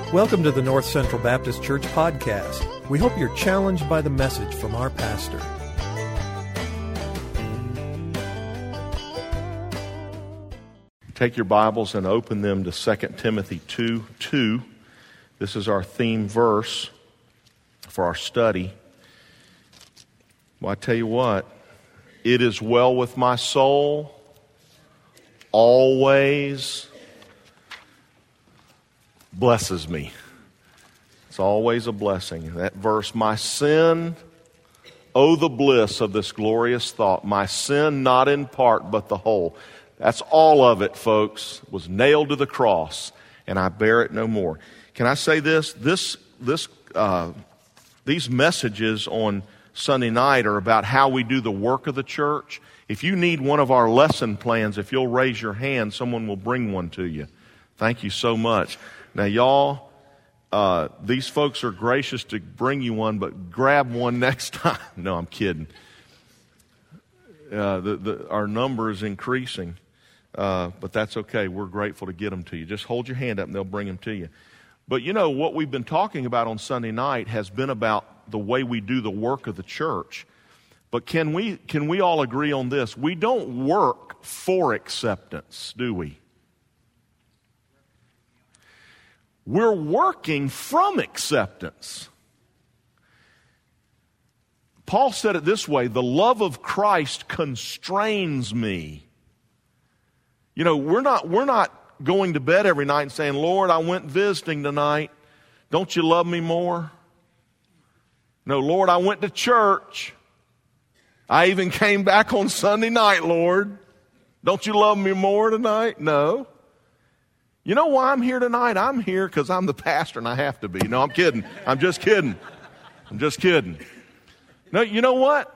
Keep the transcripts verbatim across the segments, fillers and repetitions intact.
Welcome to the North Central Baptist Church podcast. We hope you're challenged by the message from our pastor. Take your Bibles and open them to Second Timothy two two. This is our theme verse for our study. Well, I tell you what, it is well with my soul, always blesses me. It's always a blessing. That verse, my sin, oh the bliss of this glorious thought, my sin not in part but the whole. That's all of it, folks, was nailed to the cross, and I bear it no more. Can I say this? This, this, uh, these messages on Sunday night are about how we do the work of the church. If you need one of our lesson plans, if you'll raise your hand, someone will bring one to you. Thank you so much. Now, y'all, uh, these folks are gracious to bring you one, but grab one next time. No, I'm kidding. Uh, the, the, our number is increasing, uh, but that's okay. We're grateful to get them to you. Just hold your hand up and they'll bring them to you. But you know, what we've been talking about on Sunday night has been about the way we do the work of the church. But can we, can we all agree on this? We don't work for acceptance, do we? We're working from acceptance. Paul said it this way, the love of Christ constrains me. You know, we're not, we're not going to bed every night and saying, Lord, I went visiting tonight. Don't you love me more? No, Lord, I went to church. I even came back on Sunday night, Lord. Don't you love me more tonight? No. You know why I'm here tonight? I'm here because I'm the pastor and I have to be. No, I'm kidding. I'm just kidding. I'm just kidding. No, you know what?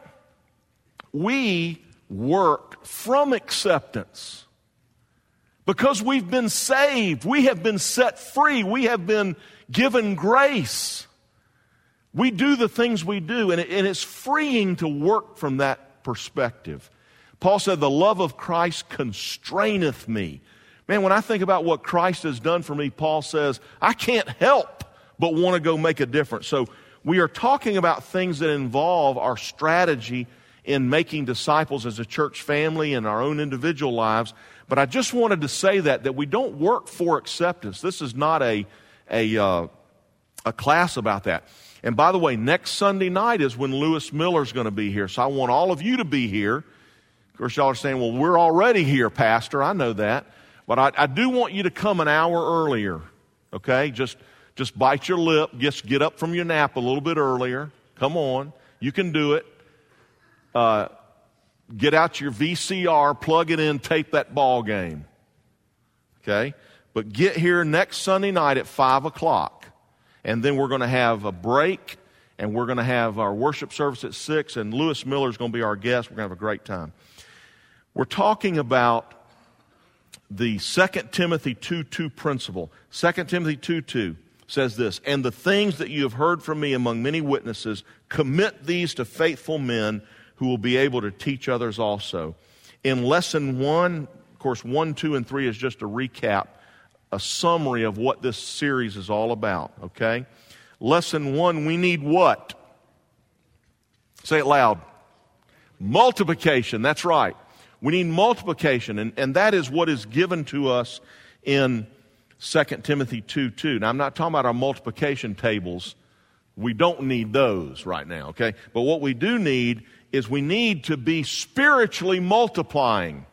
We work from acceptance because we've been saved. We have been set free. We have been given grace. We do the things we do, and, it, and it's freeing to work from that perspective. Paul said, the love of Christ constraineth me. Man, when I think about what Christ has done for me, Paul says, I can't help but want to go make a difference. So we are talking about things that involve our strategy in making disciples as a church family and our own individual lives. But I just wanted to say that, that we don't work for acceptance. This is not a, a, uh, a class about that. And by the way, next Sunday night is when Lewis Miller's going to be here. So I want all of you to be here. Of course, y'all are saying, well, we're already here, Pastor. I know that. But I, I do want you to come an hour earlier, okay? Just just bite your lip. Just get up from your nap a little bit earlier. Come on. You can do it. Uh, get out your V C R, plug it in, tape that ball game, okay? But get here next Sunday night at five o'clock. And then we're going to have a break, and we're going to have our worship service at six, and Lewis Miller is going to be our guest. We're going to have a great time. We're talking about the Second Timothy two two principle. Second Timothy two two says this, and the things that you have heard from me among many witnesses, commit these to faithful men who will be able to teach others also. In lesson one, of course, one, two, and three is just a recap, a summary of what this series is all about, okay? Lesson one, we need what? Say it loud. Multiplication, that's right. We need multiplication, and, and that is what is given to us in Second Timothy two two. Now, I'm not talking about our multiplication tables. We don't need those right now, okay? But what we do need is we need to be spiritually multiplying.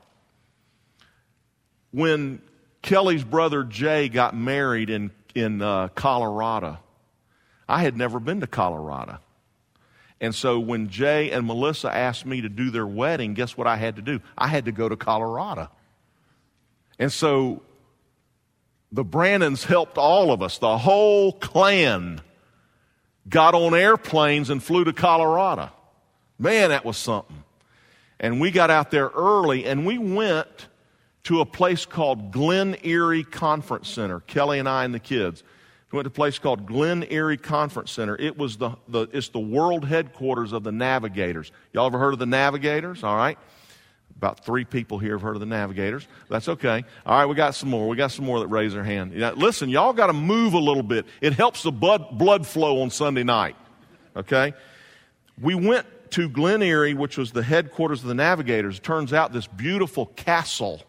When Kelly's brother Jay got married in, in uh, Colorado, I had never been to Colorado. And so when Jay and Melissa asked me to do their wedding, guess what I had to do? I had to go to Colorado. And so the Brannons helped all of us. The whole clan got on airplanes and flew to Colorado. Man, that was something. And we got out there early, and we went to a place called Glen Erie Conference Center, Kelly and I and the kids. We went to a place called Glen Erie Conference Center. It was the, the it's the world headquarters of the Navigators. Y'all ever heard of the Navigators? All right. About three people here have heard of the Navigators. That's okay. All right, we got some more. We got some more that raise their hand. Now, listen, y'all got to move a little bit. It helps the blood, blood flow on Sunday night. Okay? We went to Glen Erie, which was the headquarters of the Navigators. It turns out this beautiful castle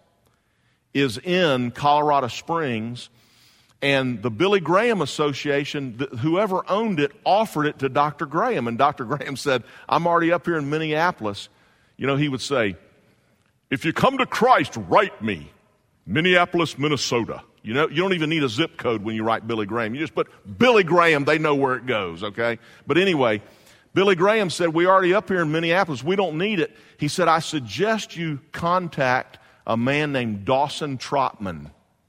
is in Colorado Springs, and the Billy Graham Association, whoever owned it, offered it to Doctor Graham, and Doctor Graham said, I'm already up here in Minneapolis. You know, he would say, if you come to Christ, write me, Minneapolis, Minnesota. You know, you don't even need a zip code when you write Billy Graham. You just put Billy Graham, they know where it goes, okay? But anyway, Billy Graham said, we're already up here in Minneapolis. We don't need it. He said, I suggest you contact a man named Dawson Trotman.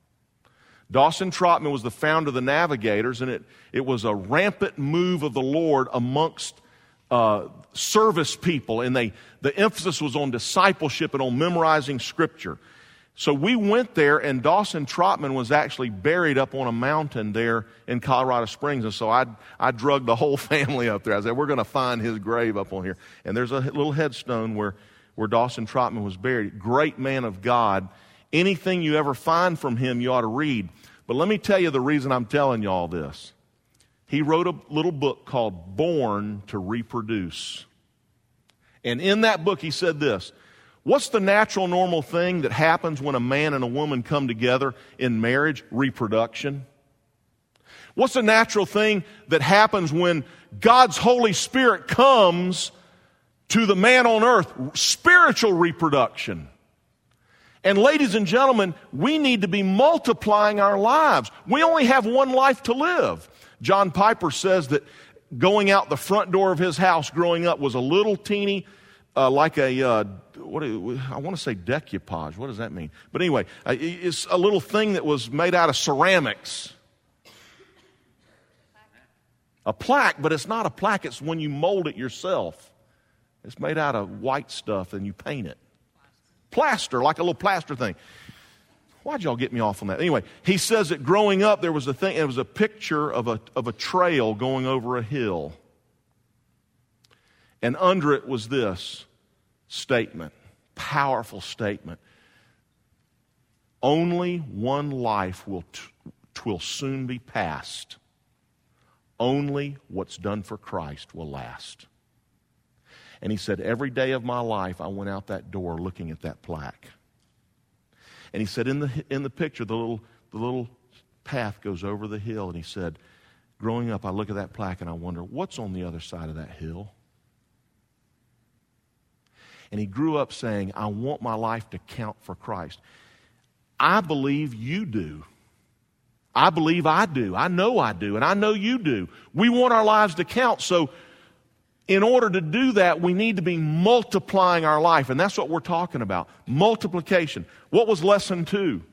Dawson Trotman was the founder of the Navigators, and it, it was a rampant move of the Lord amongst uh, service people, and they the emphasis was on discipleship and on memorizing Scripture. So we went there, and Dawson Trotman was actually buried up on a mountain there in Colorado Springs. And so I I drugged the whole family up there. I said, we're going to find his grave up on here. And there's a little headstone where, where Dawson Trotman was buried. Great man of God. Anything you ever find from him, you ought to read. But let me tell you the reason I'm telling you all this. He wrote a little book called Born to Reproduce. And in that book, he said this. What's the natural, normal thing that happens when a man and a woman come together in marriage? Reproduction. What's the natural thing that happens when God's Holy Spirit comes to the man on earth? Spiritual reproduction. And ladies and gentlemen, we need to be multiplying our lives. We only have one life to live. John Piper says that going out the front door of his house growing up was a little teeny, uh, like a, uh, what do, I want to say decoupage. What does that mean? But anyway, uh, it's a little thing that was made out of ceramics. A plaque, but it's not a plaque. It's when you mold it yourself. It's made out of white stuff and you paint it. Plaster, like a little plaster thing. Why'd y'all get me off on that? Anyway, he says that growing up there was a thing, it was a picture of a, of a trail going over a hill. And under it was this statement, powerful statement. Only one life will, t- will soon be passed. Only what's done for Christ will last. And he said, every day of my life, I went out that door looking at that plaque. And he said, in the in the picture, the little the little path goes over the hill. And he said, growing up, I look at that plaque and I wonder, what's on the other side of that hill? And he grew up saying, I want my life to count for Christ. I believe you do. I believe I do. I know I do. And I know you do. We want our lives to count. So in order to do that, we need to be multiplying our life. And that's what we're talking about. Multiplication. What was lesson two?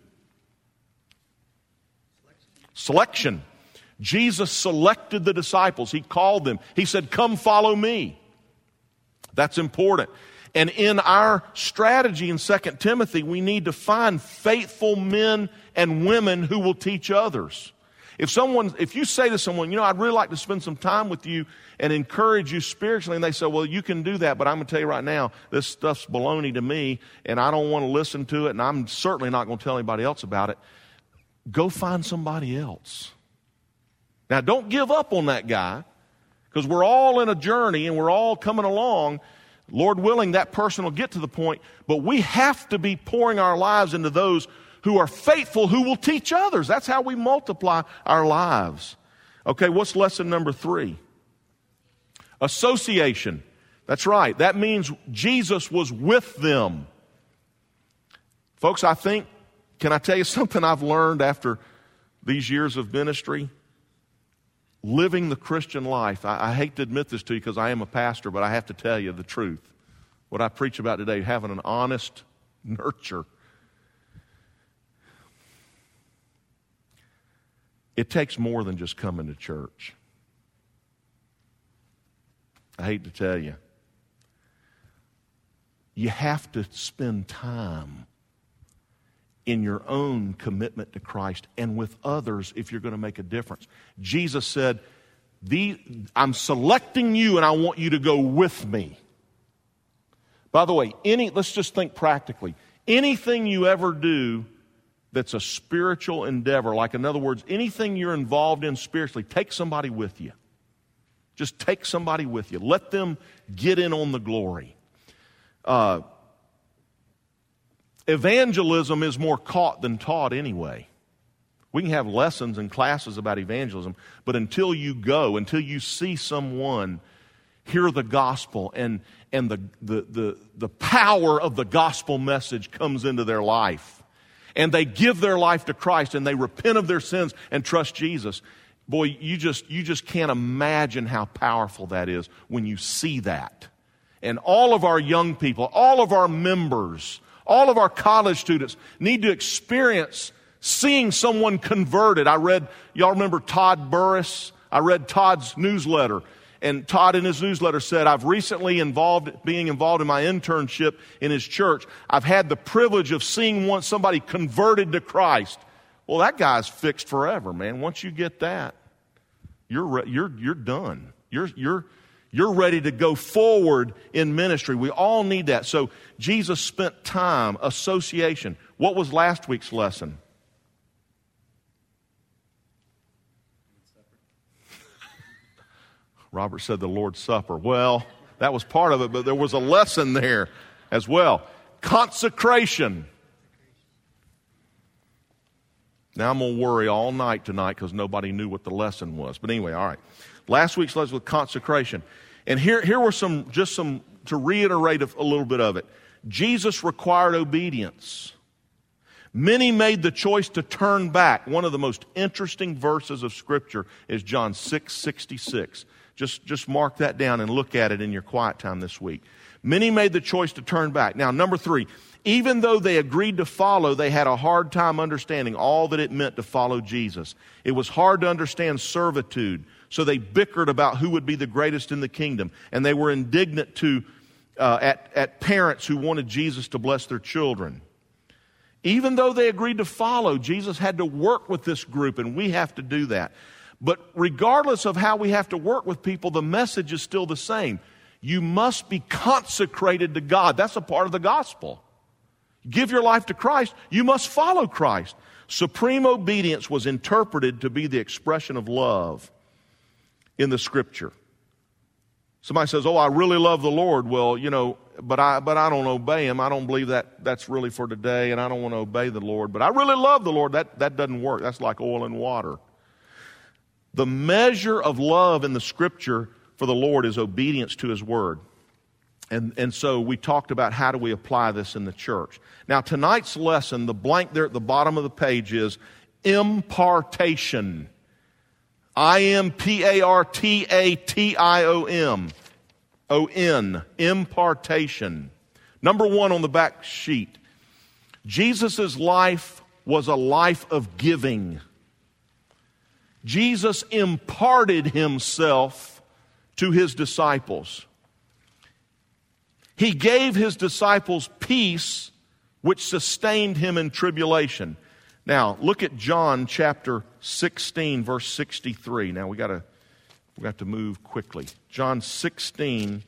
Selection. Selection. Jesus selected the disciples. He called them. He said, come follow me. That's important. And in our strategy in Second Timothy, we need to find faithful men and women who will teach others. If someone, if you say to someone, you know, I'd really like to spend some time with you and encourage you spiritually, and they say, well, you can do that, but I'm going to tell you right now, this stuff's baloney to me, and I don't want to listen to it, and I'm certainly not going to tell anybody else about it. Go find somebody else. Now, don't give up on that guy, because we're all in a journey, and we're all coming along. Lord willing, that person will get to the point, but we have to be pouring our lives into those who are faithful, who will teach others. That's how we multiply our lives. Okay, what's lesson number three? Association. That's right. That means Jesus was with them. Folks, I think, can I tell you something I've learned after these years of ministry? Living the Christian life. I, I hate to admit this to you because I am a pastor, but I have to tell you the truth. What I preach about today, having an honest nurture. It takes more than just coming to church. I hate to tell you. You have to spend time in your own commitment to Christ and with others if you're going to make a difference. Jesus said, the, I'm selecting you and I want you to go with me. By the way, any let's just think practically. Anything you ever do that's a spiritual endeavor, like in other words, anything you're involved in spiritually, take somebody with you. Just take somebody with you. Let them get in on the glory. Uh, evangelism is more caught than taught anyway. We can have lessons and classes about evangelism, but until you go, until you see someone hear the gospel and, and the, the, the, the power of the gospel message comes into their life, and they give their life to Christ and they repent of their sins and trust Jesus, boy, you just, you just can't imagine how powerful that is when you see that. And all of our young people, all of our members, all of our college students need to experience seeing someone converted. I read, y'all remember Todd Burris? I read Todd's newsletter. And Todd in his newsletter said, I've recently involved, being involved in my internship in his church, I've had the privilege of seeing one, somebody converted to Christ. Well, that guy's fixed forever, man. Once you get that, you're, you're, you're done. You're, you're, you're ready to go forward in ministry. We all need that. So Jesus spent time, association. What was last week's lesson? Robert said the Lord's Supper. Well, that was part of it, but there was a lesson there as well. Consecration. Now I'm going to worry all night tonight because nobody knew what the lesson was. But anyway, all right. Last week's lesson was consecration. And here, here were some, just some, to reiterate a, a little bit of it. Jesus required obedience. Many made the choice to turn back. One of the most interesting verses of Scripture is John six sixty-six. Just, just mark that down and look at it in your quiet time this week. Many made the choice to turn back. Now, number three, even though they agreed to follow, they had a hard time understanding all that it meant to follow Jesus. It was hard to understand servitude, so they bickered about who would be the greatest in the kingdom. And they were indignant to, uh, at, at parents who wanted Jesus to bless their children. Even though they agreed to follow, Jesus had to work with this group, and we have to do that. But regardless of how we have to work with people, the message is still the same. You must be consecrated to God. That's a part of the gospel. Give your life to Christ, you must follow Christ. Supreme obedience was interpreted to be the expression of love in the Scripture. Somebody says, oh, I really love the Lord. Well, you know, but I but I don't obey Him. I don't believe that that's really for today, and I don't want to obey the Lord. But I really love the Lord. That, that doesn't work. That's like oil and water. The measure of love in the Scripture for the Lord is obedience to His Word. And, and so we talked about how do we apply this in the church. Now, tonight's lesson, the blank there at the bottom of the page is impartation. I M P A R T A T I O M. O N. Impartation. Number one on the back sheet. Jesus' life was a life of giving. Jesus imparted Himself to His disciples. He gave His disciples peace, which sustained Him in tribulation. Now, look at John chapter sixteen, verse sixty-three. Now, we gotta, we got to move quickly. John sixteen.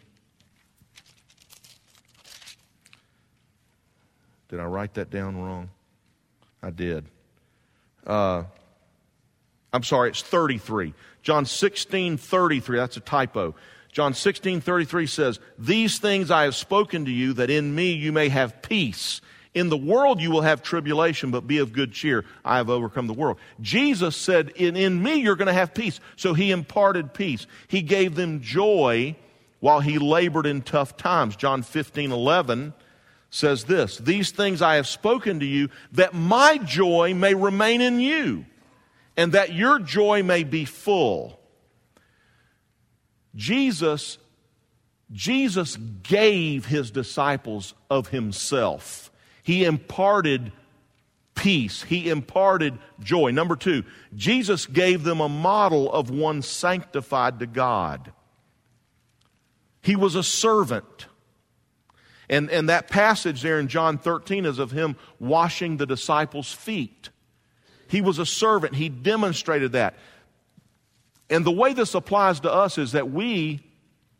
Did I write that down wrong? I did. Uh, I'm sorry, it's thirty-three. John sixteen, thirty-three. That's a typo. John sixteen, thirty-three says, these things I have spoken to you, that in me you may have peace. In the world you will have tribulation, but be of good cheer. I have overcome the world. Jesus said, in, in me you're going to have peace. So He imparted peace. He gave them joy while He labored in tough times. John fifteen, eleven says this, these things I have spoken to you, that my joy may remain in you, and that your joy may be full. Jesus, Jesus gave His disciples of Himself. He imparted peace. He imparted joy. Number two, Jesus gave them a model of one sanctified to God. He was a servant. And, and that passage there in John thirteen is of Him washing the disciples' feet. He was a servant. He demonstrated that. And the way this applies to us is that we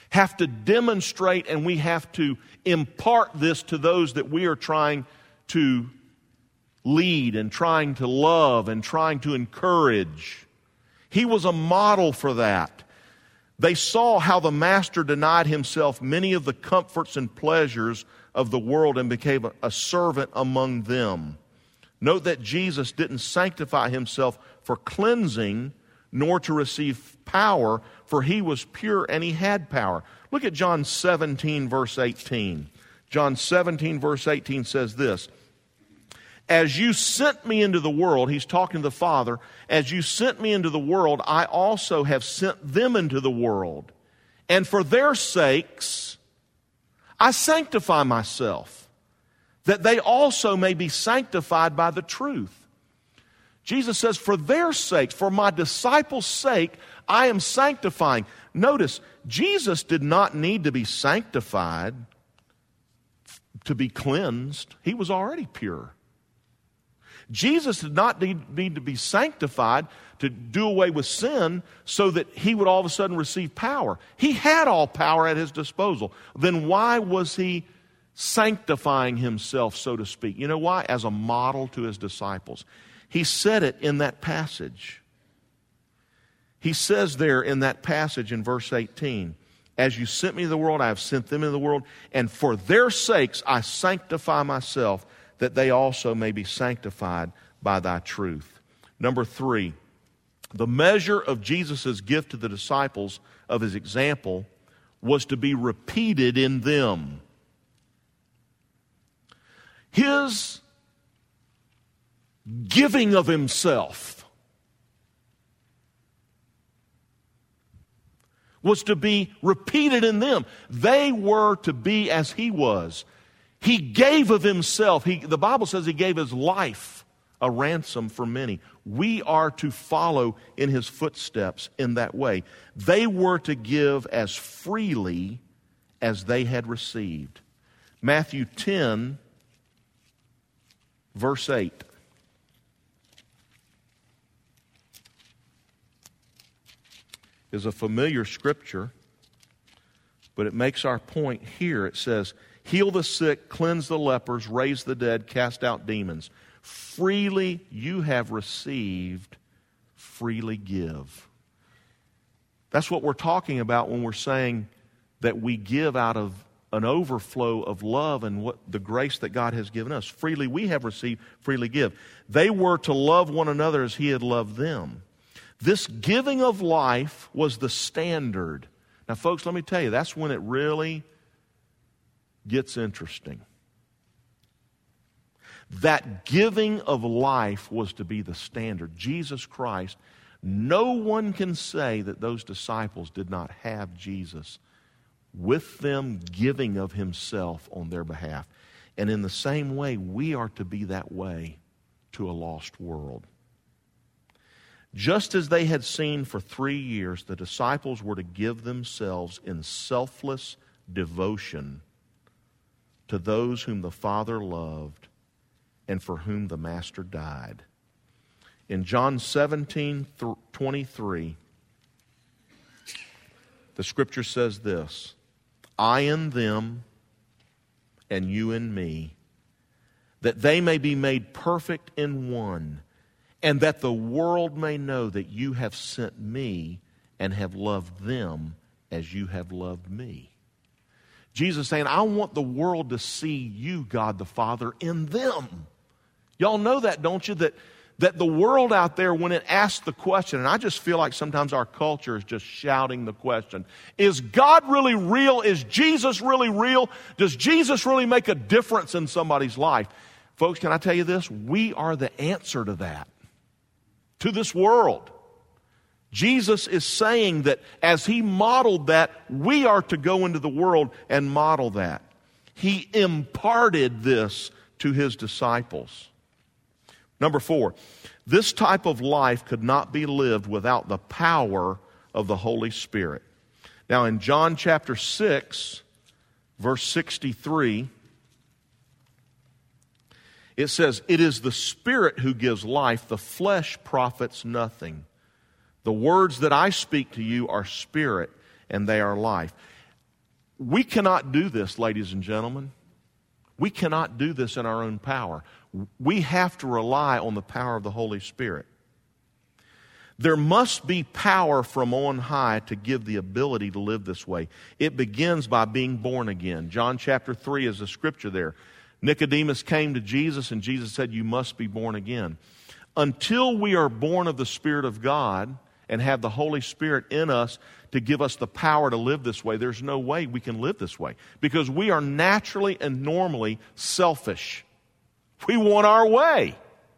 have to demonstrate and we have to impart this to those that we are trying to lead and trying to love and trying to encourage. He was a model for that. They saw how the Master denied himself many of the comforts and pleasures of the world and became a servant among them. Note that Jesus didn't sanctify himself for cleansing nor to receive power, for he was pure and he had power. Look at John seventeen, verse eighteen. John seventeen, verse eighteen says this, "As you sent me into the world," he's talking to the Father, "as you sent me into the world, I also have sent them into the world. And for their sakes, I sanctify myself, that they also may be sanctified by the truth." Jesus says, for their sakes, for my disciples' sake, I am sanctifying. Notice, Jesus did not need to be sanctified to be cleansed. He was already pure. Jesus did not need, need to be sanctified to do away with sin so that he would all of a sudden receive power. He had all power at his disposal. Then why was he sanctifying himself, so to speak? You know why? As a model to his disciples. He said it in that passage. He says there in that passage in verse eighteen, "As you sent me to the world, I have sent them into the world, and for their sakes I sanctify myself, that they also may be sanctified by thy truth." Number three, the measure of Jesus' gift to the disciples of his example was to be repeated in them. His giving of himself was to be repeated in them. They were to be as he was. He gave of himself. He, the Bible says he gave his life a ransom for many. We are to follow in his footsteps in that way. They were to give as freely as they had received. Matthew ten, verse eight. Is a familiar scripture, but it makes our point here. It says, "Heal the sick, cleanse the lepers, raise the dead, cast out demons. Freely you have received, freely give." That's what we're talking about when we're saying that we give out of an overflow of love and what the grace that God has given us. Freely we have received, freely give. They were to love one another as he had loved them. This giving of life was the standard. Now, folks, let me tell you, that's when it really gets interesting. That giving of life was to be the standard. Jesus Christ, no one can say that those disciples did not have Jesus with them giving of himself on their behalf. And in the same way, we are to be that way to a lost world. Just as they had seen for three years, the disciples were to give themselves in selfless devotion to those whom the Father loved and for whom the Master died. In John seventeen twenty-three, the Scripture says this, "I in them and you in me, that they may be made perfect in one, and that the world may know that you have sent me and have loved them as you have loved me." Jesus saying, I want the world to see you, God the Father, in them. Y'all know that, don't you? That, that the world out there, when it asks the question, and I just feel like sometimes our culture is just shouting the question, is God really real? Is Jesus really real? Does Jesus really make a difference in somebody's life? Folks, can I tell you this? We are the answer to that. To this world. Jesus is saying that as he modeled that, we are to go into the world and model that. He imparted this to his disciples. Number four, this type of life could not be lived without the power of the Holy Spirit. Now in John chapter six, verse sixty-three, it says, "It is the Spirit who gives life, the flesh profits nothing. The words that I speak to you are spirit, and they are life." we cannot do this, ladies and gentlemen. We cannot do this in our own power. We have to rely on the power of the Holy Spirit. There must be power from on high to give the ability to live this way. It begins by being born again. John chapter three is the scripture there. Nicodemus came to Jesus and Jesus said, you must be born again. Until we are born of the Spirit of God and have the Holy Spirit in us to give us the power to live this way, there's no way we can live this way. Because we are naturally and normally selfish. We want our way.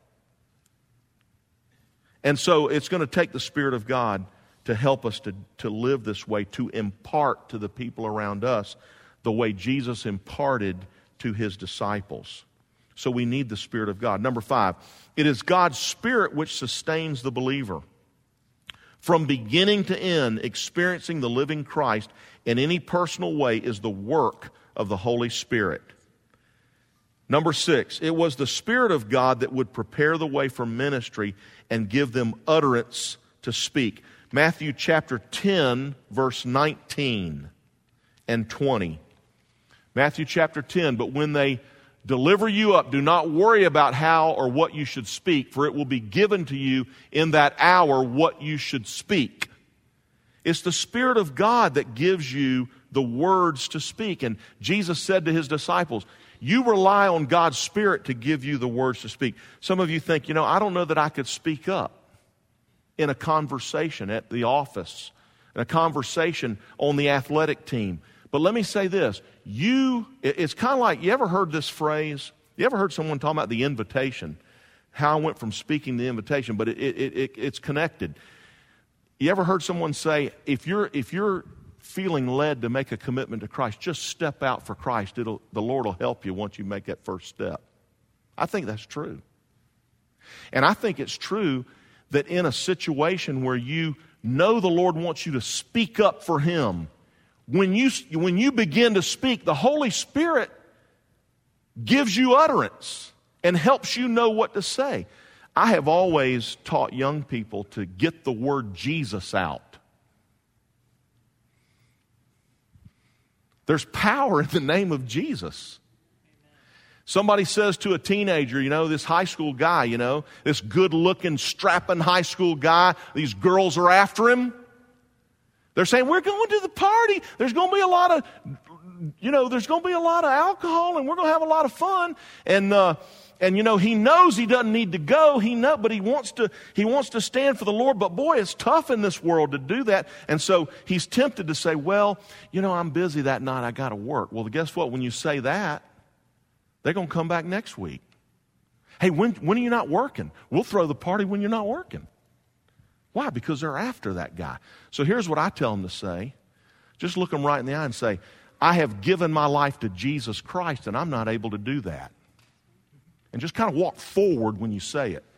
And so it's going to take the Spirit of God to help us to, to live this way, to impart to the people around us the way Jesus imparted to His disciples. So we need the Spirit of God. Number five, it is God's Spirit which sustains the believer. From beginning to end, experiencing the living Christ in any personal way is the work of the Holy Spirit. Number six, it was the Spirit of God that would prepare the way for ministry and give them utterance to speak. Matthew chapter ten, verse nineteen and twenty. Matthew chapter ten, but when they deliver you up, do not worry about how or what you should speak, for it will be given to you in that hour what you should speak. It's the Spirit of God that gives you the words to speak. And Jesus said to His disciples, you rely on God's Spirit to give you the words to speak. Some of you think, you know, I don't know that I could speak up in a conversation at the office, in a conversation on the athletic team. But let me say this, you, it's kind of like, you ever heard this phrase? You ever heard someone talk about the invitation? How I went from speaking to the invitation, but it, it, it, it's connected. You ever heard someone say, if you're, if you're feeling led to make a commitment to Christ, just step out for Christ. It'll, the Lord will help you once you make that first step. I think that's true. And I think it's true that in a situation where you know the Lord wants you to speak up for Him, When you, when you begin to speak, the Holy Spirit gives you utterance and helps you know what to say. I have always taught young people to get the word Jesus out. There's power in the name of Jesus. Somebody says to a teenager, you know, this high school guy, you know, this good-looking, strapping high school guy, these girls are after him. They're saying, we're going to the party. There's going to be a lot of, you know, there's going to be a lot of alcohol, and we're going to have a lot of fun. And, uh, and you know, he knows he doesn't need to go. He know, but he wants to, he wants to stand for the Lord. But boy, it's tough in this world to do that. And so he's tempted to say, well, you know, I'm busy that night. I got to work. Well, guess what? When you say that, they're going to come back next week. Hey, when, when are you not working? We'll throw the party when you're not working. Why? Because they're after that guy. So here's what I tell them to say. Just look them right in the eye and say, I have given my life to Jesus Christ, and I'm not able to do that. And just kind of walk forward when you say it.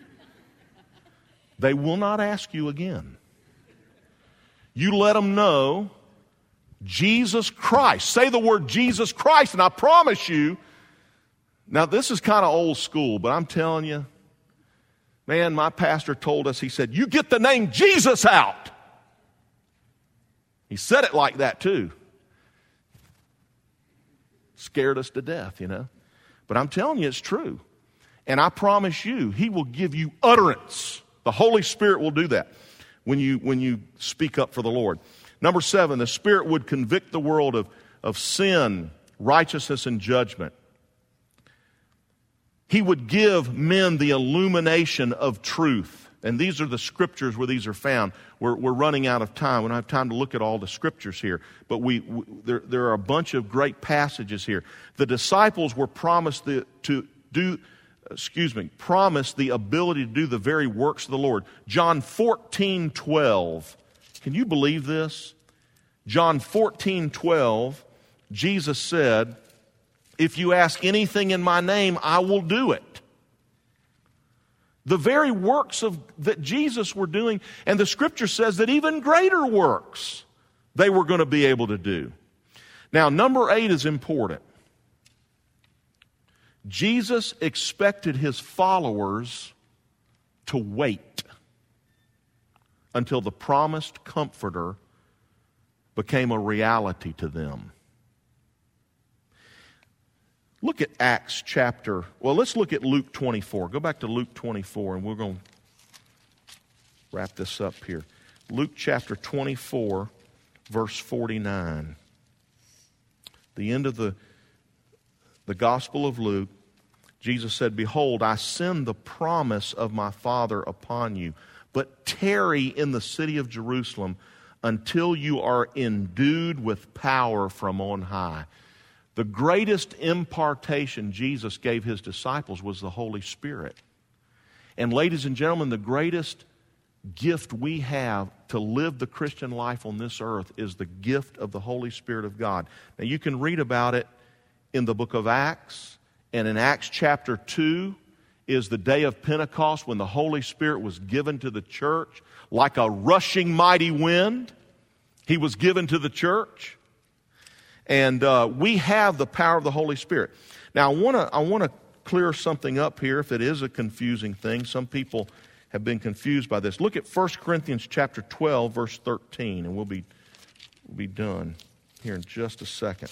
They will not ask you again. You let them know Jesus Christ. Say the word Jesus Christ, and I promise you, now this is kind of old school, but I'm telling you, man, my pastor told us, he said, you get the name Jesus out. He said it like that too. Scared us to death, you know. But I'm telling you, it's true. And I promise you, He will give you utterance. The Holy Spirit will do that when you, when you speak up for the Lord. Number seven, the Spirit would convict the world of, of sin, righteousness, and judgment. He would give men the illumination of truth. And these are the scriptures where these are found. We're, we're running out of time. We don't have time to look at all the scriptures here. But we, we there, there are a bunch of great passages here. The disciples were promised the, to do, excuse me, promised the ability to do the very works of the Lord. John fourteen twelve. Can you believe this? John fourteen twelve, Jesus said, if you ask anything in my name, I will do it. The very works of that Jesus were doing, and the scripture says that even greater works they were going to be able to do. Now, number eight is important. Jesus expected His followers to wait until the promised Comforter became a reality to them. Look at Acts chapter, well, let's look at Luke twenty-four. Go back to Luke twenty-four, and we're going to wrap this up here. Luke chapter twenty-four, verse forty-nine. The end of the, the Gospel of Luke, Jesus said, "Behold, I send the promise of my Father upon you, but tarry in the city of Jerusalem until you are endued with power from on high." The greatest impartation Jesus gave his disciples was the Holy Spirit. And ladies and gentlemen, the greatest gift we have to live the Christian life on this earth is the gift of the Holy Spirit of God. Now you can read about it in the book of Acts, and in Acts chapter two is the day of Pentecost when the Holy Spirit was given to the church like a rushing mighty wind. He was given to the church. And uh, we have the power of the Holy Spirit. Now, I want to I want to clear something up here if it is a confusing thing. Some people have been confused by this. Look at First Corinthians chapter twelve, verse thirteen, and we'll be, we'll be done here in just a second.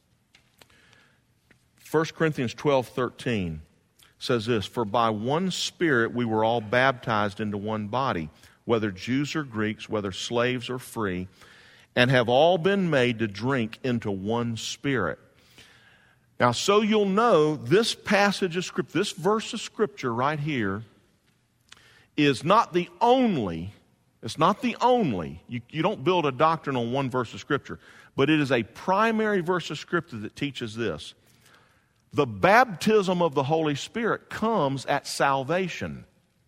First Corinthians twelve, thirteen says this, "For by one Spirit we were all baptized into one body, whether Jews or Greeks, whether slaves or free, and have all been made to drink into one Spirit." Now, so you'll know, this passage of Scripture, this verse of Scripture right here, is not the only, it's not the only, you, you don't build a doctrine on one verse of Scripture, but it is a primary verse of Scripture that teaches this. The baptism of the Holy Spirit comes at salvation.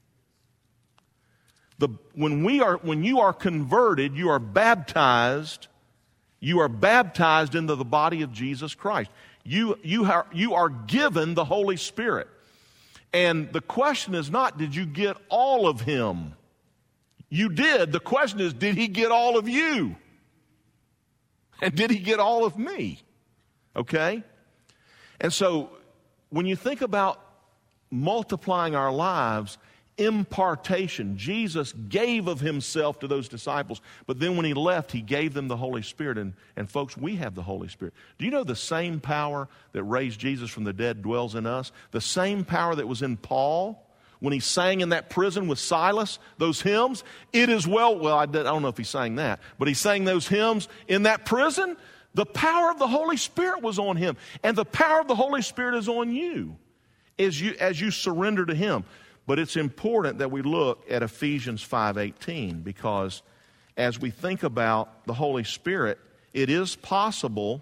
The, when we are, when you are converted, you are baptized. You are baptized into the body of Jesus Christ. You, you, are, you are given the Holy Spirit. And the question is not, did you get all of Him? You did. The question is, did He get all of you? And did He get all of me? Okay? And so, when you think about multiplying our lives, impartation. Jesus gave of Himself to those disciples, but then when He left, He gave them the Holy Spirit. And, and folks, we have the Holy Spirit. Do you know the same power that raised Jesus from the dead dwells in us? The same power that was in Paul when he sang in that prison with Silas, those hymns. It is well, well, I don't know if he sang that, but he sang those hymns in that prison. The power of the Holy Spirit was on him, and the power of the Holy Spirit is on you as you, as you surrender to Him. But it's important that we look at Ephesians five eighteen, because as we think about the Holy Spirit, it is possible,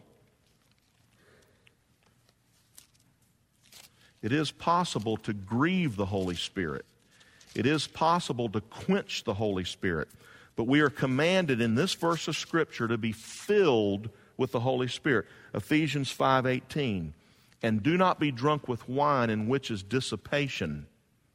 it is possible to grieve the Holy Spirit. It is possible to quench the Holy Spirit. But we are commanded in this verse of Scripture to be filled with the Holy Spirit. Ephesians five eighteen, "And do not be drunk with wine, in which is dissipation,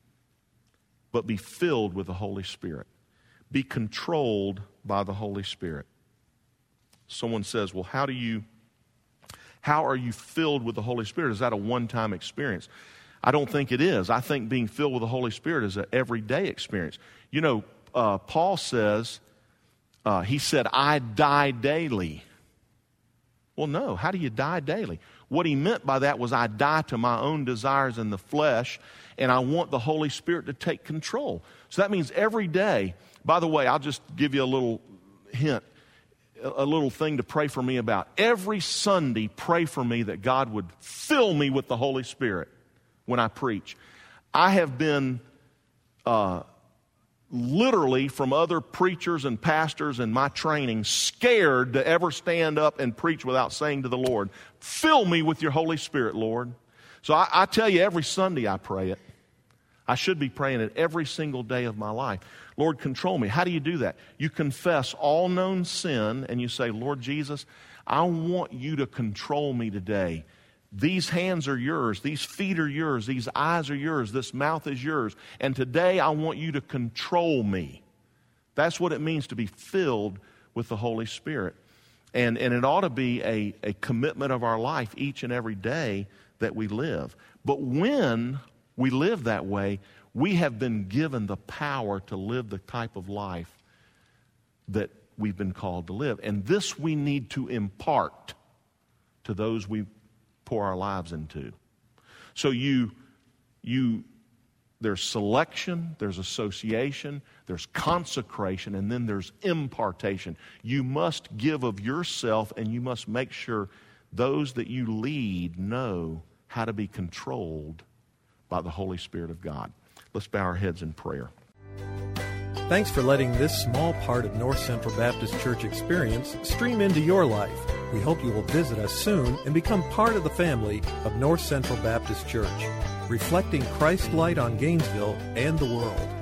but be filled with the Holy Spirit." Be controlled by the Holy Spirit. Someone says, well, how do you, how are you filled with the Holy Spirit? Is that a one-time experience? I don't think it is. I think being filled with the Holy Spirit is an everyday experience. You know, uh, Paul says, uh, he said, "I die daily." Well, no. How do you die daily? What he meant by that was I die to my own desires in the flesh, and I want the Holy Spirit to take control. So that means every day. By the way, I'll just give you a little hint, a little thing to pray for me about. Every Sunday, pray for me that God would fill me with the Holy Spirit when I preach. I have been uh, literally, from other preachers and pastors in my training, scared to ever stand up and preach without saying to the Lord, "Fill me with your Holy Spirit, Lord." So I, I tell you, every Sunday I pray it. I should be praying it every single day of my life. Lord, control me. How do you do that? You confess all known sin and you say, "Lord Jesus, I want you to control me today. These hands are yours. These feet are yours. These eyes are yours. This mouth is yours. And today I want you to control me." That's what it means to be filled with the Holy Spirit. And, and it ought to be a, a commitment of our life each and every day that we live. But when we live that way, we have been given the power to live the type of life that we've been called to live. And this we need to impart to those we pour our lives into. So you, you, there's selection, there's association, there's consecration, and then there's impartation. You must give of yourself, and you must make sure those that you lead know how to be controlled by the Holy Spirit of God. Let's bow our heads in prayer. Thanks for letting this small part of North Central Baptist Church experience stream into your life. We hope you will visit us soon and become part of the family of North Central Baptist Church, reflecting Christ's light on Gainesville and the world.